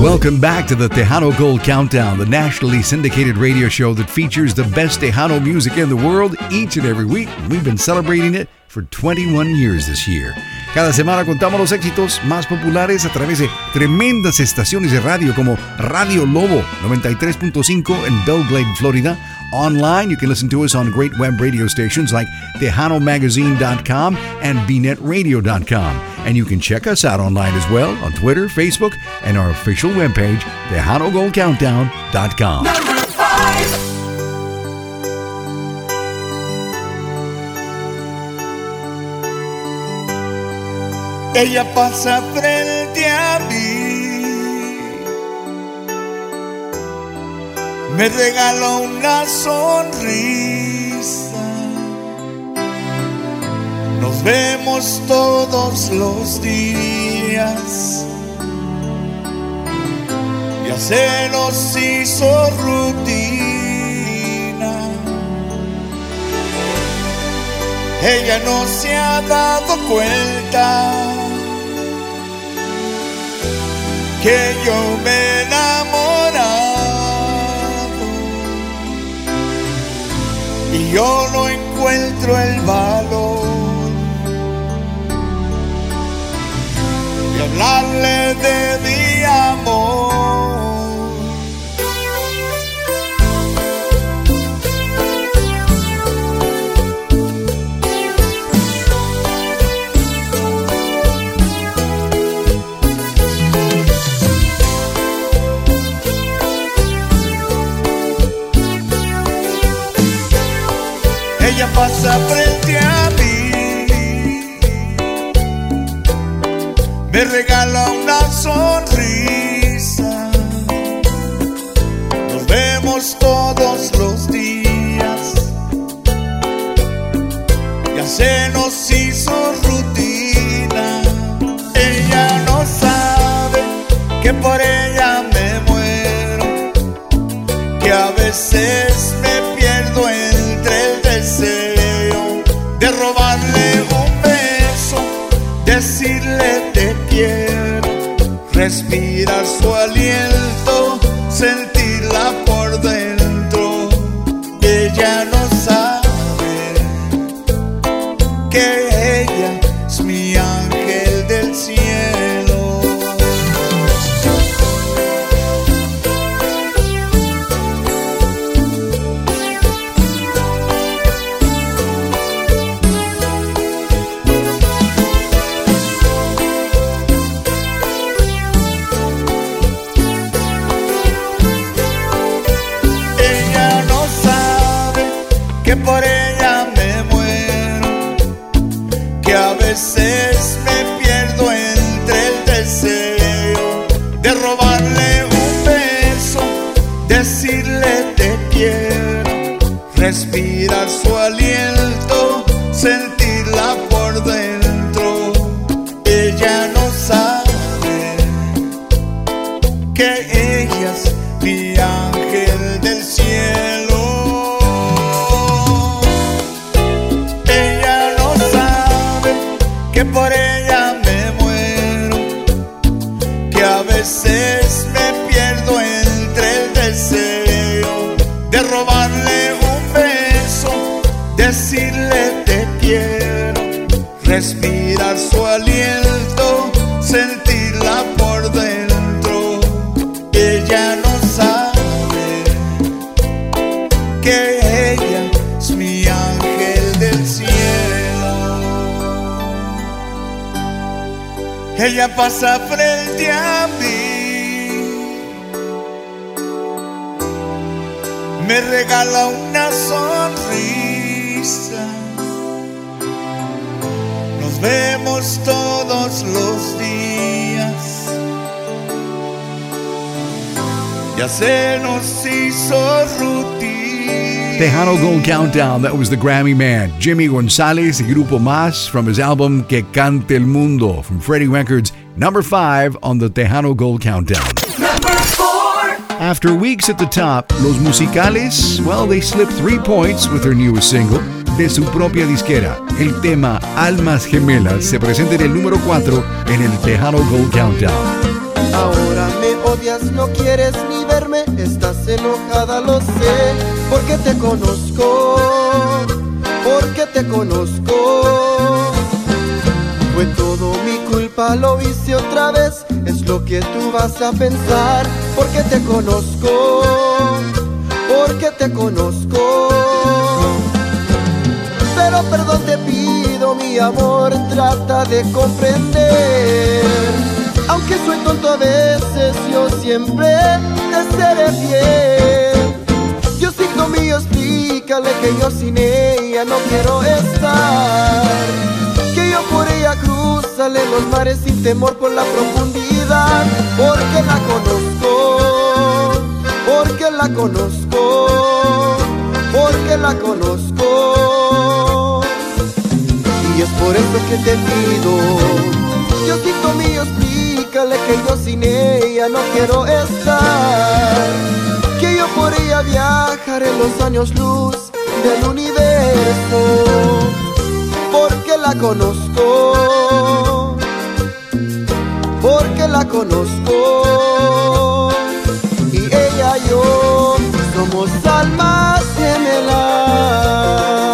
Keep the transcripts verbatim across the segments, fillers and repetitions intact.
Welcome back to the Tejano Gold Countdown, the nationally syndicated radio show that features the best Tejano music in the world each and every week. We've been celebrating it for twenty-one years this year. Cada semana contamos los éxitos más populares a través de tremendas estaciones de radio como Radio Lobo noventa y tres punto cinco en Belle Glade, Florida. Online, you can listen to us on great web radio stations like Tejano Magazine dot com and B net Radio dot com. And you can check us out online as well on Twitter, Facebook, and our official webpage, Tejano Gold Countdown dot com. Number five. Ella pasa frente a mí, me regaló una sonrisa. Nos vemos todos los días, ya se nos hizo rutina. Ella no se ha dado cuenta que yo me he enamorado y yo no encuentro el valor de hablarle de mi amor. Ella pasa frente a mí, me regala una sonrisa. Nos vemos todos los días, ya se nos hizo rutina. Ella no sabe que por ella me muero, que a veces me pierdo entre el deseo de robarle un beso, decirle te quiero, respirar su aliento, sentirla por dentro. Ella no sabe que ella es mi ángel del cielo. Por ella me muero, que a veces me pierdo entre el deseo de robarle un beso, decirle te quiero, respirar su aliento, sentirla por dentro. Ella no sabe que ella es mi ángel del cielo. Por ella me muero, que a veces me pierdo entre el deseo de robarle un beso, decirle te quiero, respirar su aliento, sentirla por dentro. Ella no sabe que ella es mi ángel del cielo. Ella pasa frente a mí, me regala una sonrisa. Nos vemos todos los días, ya se nos hizo rutina. Tejano Gold Countdown, that was the Grammy man, Jimmy Gonzalez y Grupo Más, from his album Que Cante el Mundo, from Freddie Records, number five on the Tejano Gold Countdown. Number four. After weeks at the top, Los Musicales, well, they slipped three points with their newest single. De su propia disquera, el tema Almas Gemelas se presenta en el número cuatro en el Tejano Gold Countdown. Ahora me odias, no quieres ni verme, estás enojada, lo sé, porque te conozco, porque te conozco. Fue todo mi culpa, lo hice otra vez, es lo que tú vas a pensar, porque te conozco, porque te conozco. Pero perdón te pido, mi amor, trata de comprender. Aunque soy tonto a veces, yo siempre te seré fiel. Diosito mío, explícale que yo sin ella no quiero estar, que yo por ella cruzaré los mares sin temor por la profundidad, porque la conozco, porque la conozco, porque la conozco. Y es por eso que te pido, Diosito mío, explícale que yo sin ella no quiero estar, que yo por ella viajaré los años luz del universo, porque la conozco, porque la conozco. Y ella y yo somos almas gemelas.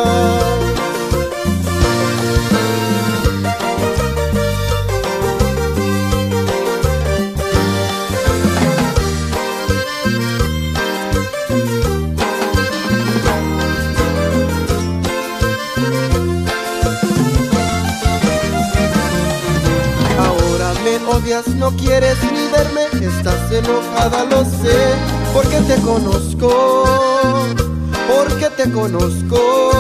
Odias, no quieres ni verme, estás enojada, lo sé, porque te conozco, porque te conozco.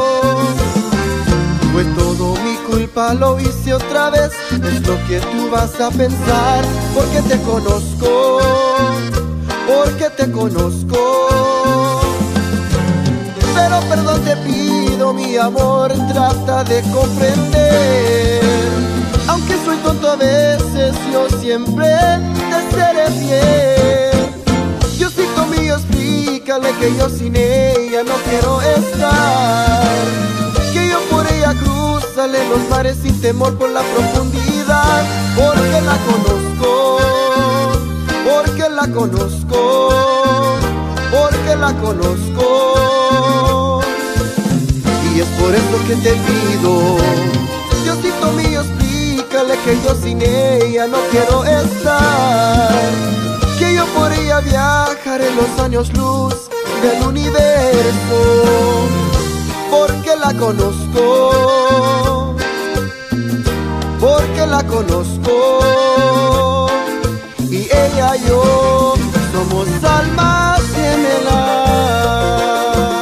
Fue todo mi culpa, lo hice otra vez, es lo que tú vas a pensar, porque te conozco, porque te conozco. Pero perdón te pido, mi amor, trata de comprender. Aunque soy tonto a veces, yo siempre te seré fiel. Diosito mío, explícale que yo sin ella no quiero estar, que yo por ella cruzaré los mares sin temor por la profundidad, porque la conozco, porque la conozco, porque la conozco. Y es por eso que te pido, Diosito mío, que yo sin ella no quiero estar, que yo por ella viajaré los años luz del universo, porque la conozco, porque la conozco. Y ella y yo somos almas gemelas.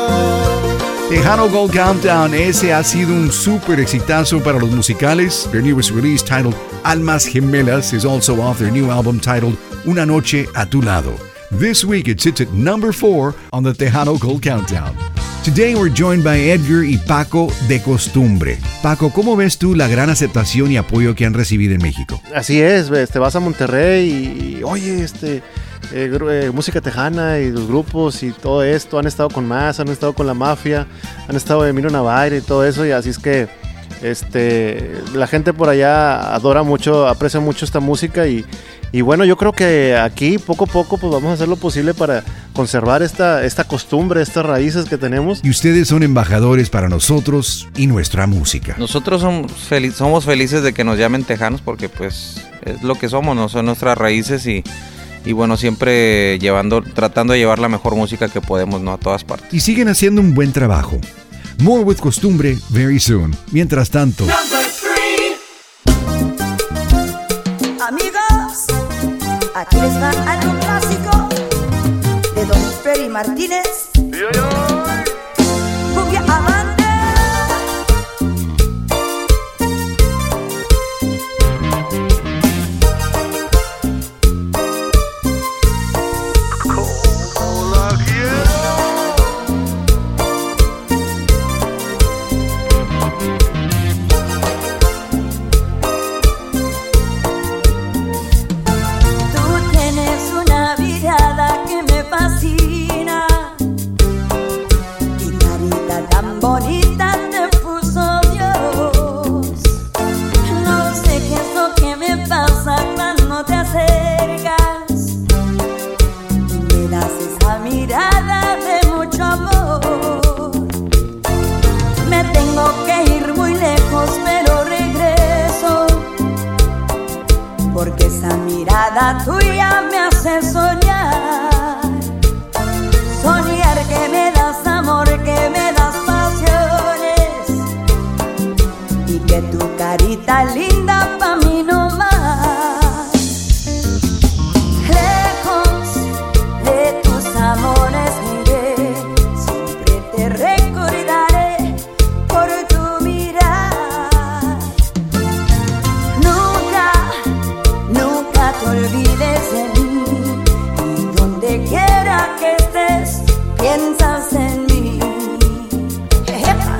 Tejano Gold Countdown, ese ha sido un super exitazo para los musicales. Their newest release, titled Almas Gemelas, is also off their new album titled Una Noche a Tu Lado. This week it sits at number four on the Tejano Gold Countdown. Today we're joined by Edgar y Paco de Costumbre. Paco, ¿cómo ves tú la gran aceptación y apoyo que han recibido en México? Así es, te vas a Monterrey y, oye, este... Eh, eh, música tejana y los grupos y todo esto, han estado con Más, han estado con La Mafia, han estado de Emilio Navarre y todo eso, y así es que este, la gente por allá adora mucho, aprecia mucho esta música y, y bueno, yo creo que aquí poco a poco pues vamos a hacer lo posible para conservar esta, esta costumbre, estas raíces que tenemos. Y ustedes son embajadores para nosotros y nuestra música. Nosotros somos, fel- somos felices de que nos llamen tejanos porque pues es lo que somos, no son nuestras raíces y Y bueno, siempre llevando, tratando de llevar la mejor música que podemos, ¿no? A todas partes. Y siguen haciendo un buen trabajo. More with Costumbre very soon. Mientras tanto... Amigos, aquí les va algo clásico de Don Freddy Martínez. Cumbia amante. Tú tienes una mirada que me fascina. porque esa mirada tuya me hace soñar. Soñar que me das amor, que me das pasiones, y que tu carita linda pa' mí no más. Lejos de tus amores miré, siempre te recordaré por tu mirar. Nunca, nunca te olvides de mí, y donde quiera que estés, piensas en mí. Jejepa.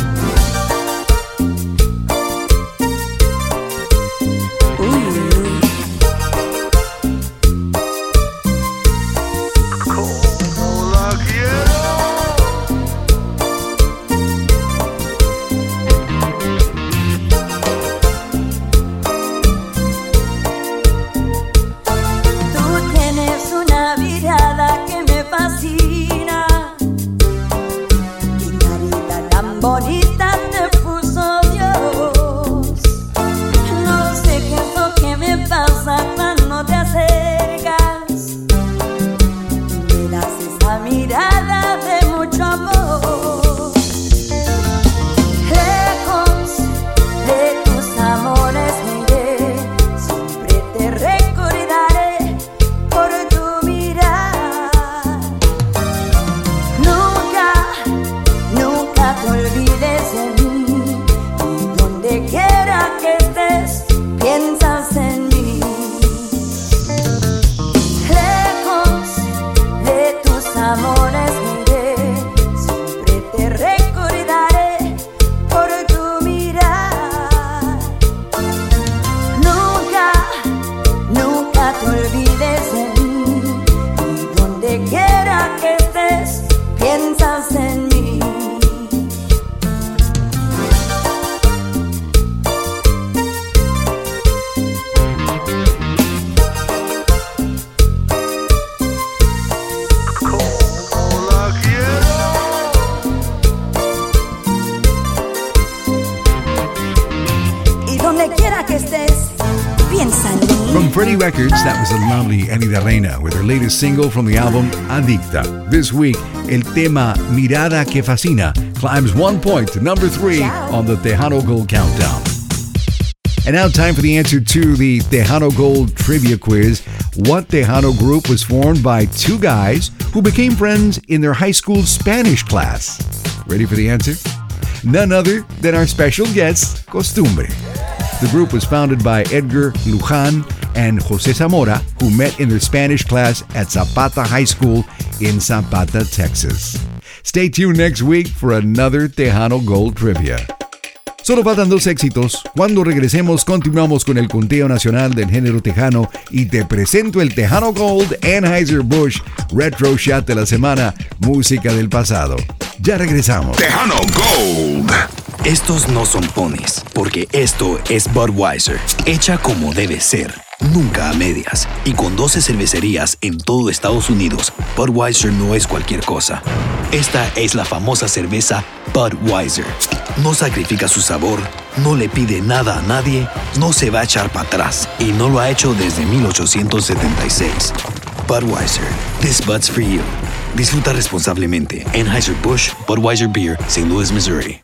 Bonita te puso Dios. No sé qué es lo que me pasa cuando te acercas, me das esa mirada de mucho amor. Lejos de tus amores miré, siempre te recordaré por tu mirar. Nunca, nunca te olvides de mí, y donde quiera que estés, piensas en mí. Lejos de tus amores miré, siempre te recordaré por tu mirar. Nunca, nunca te olvides de mí, y donde quiera que estés, piensas en mí. Donde quiera que estés, piensa en mí. From Freddie Records, that was the lovely Eddie de Reina with her latest single from the album Adicta. This week, el tema Mirada que Fascina climbs one point to number three on the Tejano Gold Countdown. And now time for the answer to the Tejano Gold Trivia Quiz. What Tejano group was formed by two guys who became friends in their high school Spanish class? Ready for the answer? None other than our special guest, Costumbre. The group was founded by Edgar Luján and José Zamora, who met in their Spanish class at Zapata High School in Zapata, Texas. Stay tuned next week for another Tejano Gold Trivia. Solo faltan dos éxitos. Cuando regresemos, continuamos con el conteo nacional del género tejano y te presento el Tejano Gold Anheuser-Busch Retro Shot de la semana, música del pasado. Ya regresamos. Tejano Gold. Estos no son ponis, porque esto es Budweiser, hecha como debe ser, nunca a medias. Y con doce cervecerías en todo Estados Unidos, Budweiser no es cualquier cosa. Esta es la famosa cerveza Budweiser. No sacrifica su sabor, no le pide nada a nadie, no se va a echar para atrás y no lo ha hecho desde mil ochocientos setenta y seis. Budweiser, this Bud's for you. Disfruta responsablemente. Anheuser-Busch Budweiser Beer, Saint Louis, Missouri.